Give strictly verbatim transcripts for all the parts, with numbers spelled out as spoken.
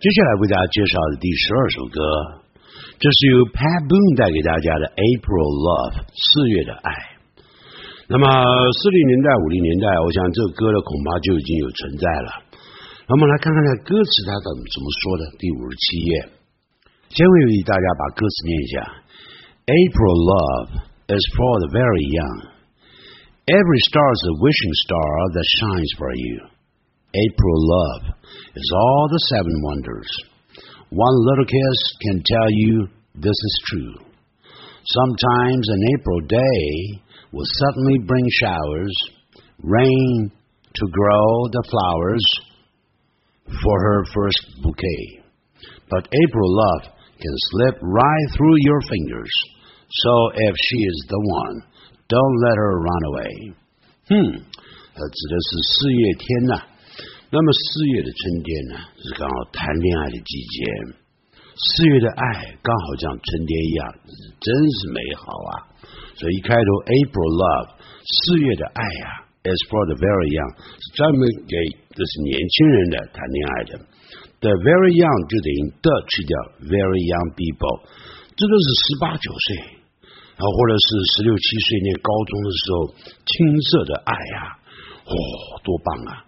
接下来为大家介绍的第十二首歌，这是由 Pat Boone 带给大家的 April Love 四月的爱。那么四零年代五零年代，我想这个歌的恐怕就已经有存在了。那我们来看看它歌词它怎么怎么说的。第五十七页，先为大家把歌词念一下。 April love is for the very young. Every star is a wishing star that shines for you. April love is all the seven wonders. One little kiss can tell you this is true. Sometimes an April day will suddenly bring showers, rain to grow the flowers for her first bouquet. But April love can slip right through your fingers. So if she is the one, don't let her run away. 嗯，它指的是四月天呐、啊。那么四月的春天呢，是刚好谈恋爱的季节。四月的爱刚好像春天一样，真是美好啊！所以一开头 April love 四月的爱啊 is for the very young 是专门给这是年轻人的谈恋爱的。The very young 就等于的去掉 very young people， 这都是十八九岁，然后或者是十六七岁念高中的时候青涩的爱啊，哦，多棒啊！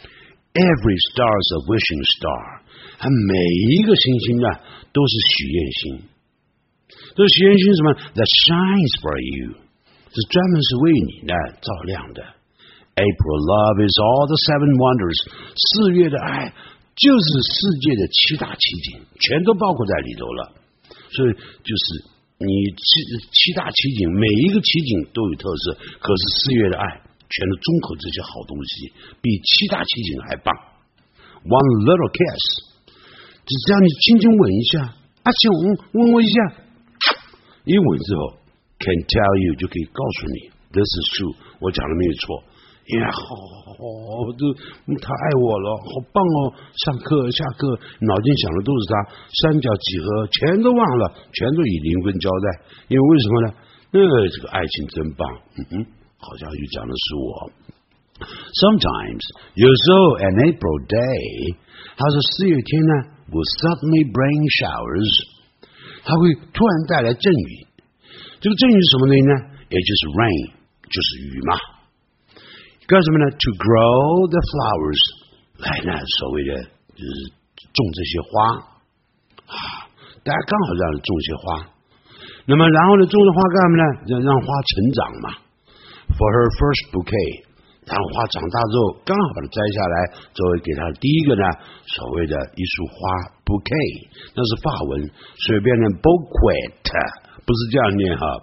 Every star is a wishing star， 它每一个星星呢都是许愿星。这许愿星什么 ？That shines for you， 是专门是为你呢照亮的。April love is all the seven wonders， 四月的爱就是世界的七大奇景，全都包括在里头了。所以就是你七七大奇景，每一个奇景都有特色，可是四月的爱全都综合这些好东西，比七大奇景还棒。One little kiss， 只是让你轻轻吻一下，阿雄吻我一下，一吻之后 ，can tell you 就可以告诉你 ，this is true， 我讲的没有错。呀，好，好，都他爱我了，好棒哦！上课下课，脑筋想的都是他，三角几何全都忘了，全都以灵魂交代。因为为什么呢？呃，这个爱情真棒，嗯哼，好像又讲的是我。Sometimes 有时候 an April day， 他说四月天呢 will suddenly bring showers， 它会突然带来阵雨。这个阵雨是什么东西呢？也就是 rain， 就是雨嘛。干什么呢 ？To grow the flowers， 来呢，所谓的就是种这些花啊，大家刚好让种些花。那么然后呢，种的花干什么呢？让让花成长嘛。For her first bouquet， 让花长大之后，刚好把它摘下来，作为给她第一个呢，所谓的一束花 bouquet， 那是法文，所以变成 bouquet， 不是这样念哈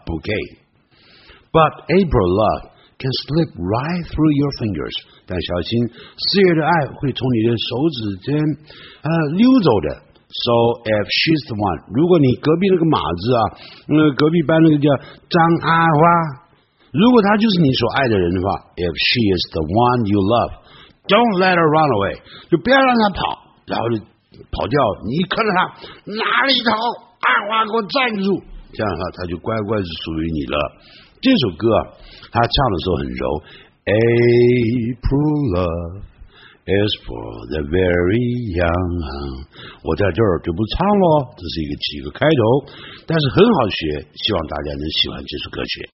bouquet。But April love can slip right through your fingers， 但小心四月的爱会从你的手指间呃溜走的。So if she's the one， 如果你隔壁那个马子啊，呃隔壁班那个叫张阿花，如果她就是你所爱的人的话 ，if she is the one you love，don't let her run away， 就不要让她跑，然后就跑掉。你一看到她哪里逃，阿花给我站住，这样的话她就乖乖是属于你了。这首歌啊，他唱的时候很柔。April love is for the very young。我在这儿就不唱了，这是一个几个开头，但是很好学，希望大家能喜欢这首歌曲。